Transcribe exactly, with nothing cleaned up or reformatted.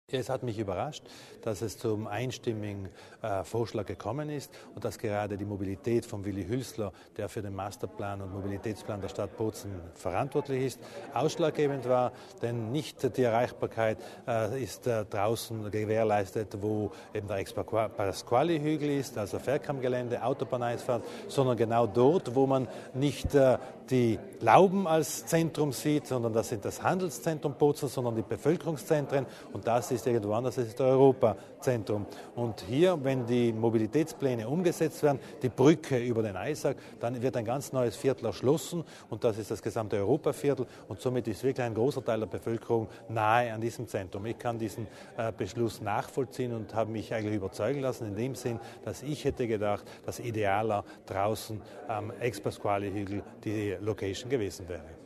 Es hat mich überrascht, dass es zum einstimmigen äh, Vorschlag gekommen ist und dass gerade die Mobilität von Willi Hülsler, der für den Masterplan und Mobilitätsplan der Stadt Bozen verantwortlich ist, ausschlaggebend war. Denn nicht die Erreichbarkeit äh, ist äh, draußen gewährleistet, wo eben der Ex-Pasquali-Hügel ist, also Fährkammgelände, Autobahnausfahrt, sondern genau dort, wo man nicht äh, die Lauben als Zentrum sieht, sondern das sind das Handelszentrum Bozen, sondern die Bevölkerungszentren, und das ist ist irgendwo anders, das ist das Europazentrum. Und hier, wenn die Mobilitätspläne umgesetzt werden, die Brücke über den Eisack, dann wird ein ganz neues Viertel erschlossen und das ist das gesamte Europaviertel und somit ist wirklich ein großer Teil der Bevölkerung nahe an diesem Zentrum. Ich kann diesen äh, Beschluss nachvollziehen und habe mich eigentlich überzeugen lassen in dem Sinn, dass ich hätte gedacht, dass idealer draußen am Ex-Pasquali-Hügel die Location gewesen wäre.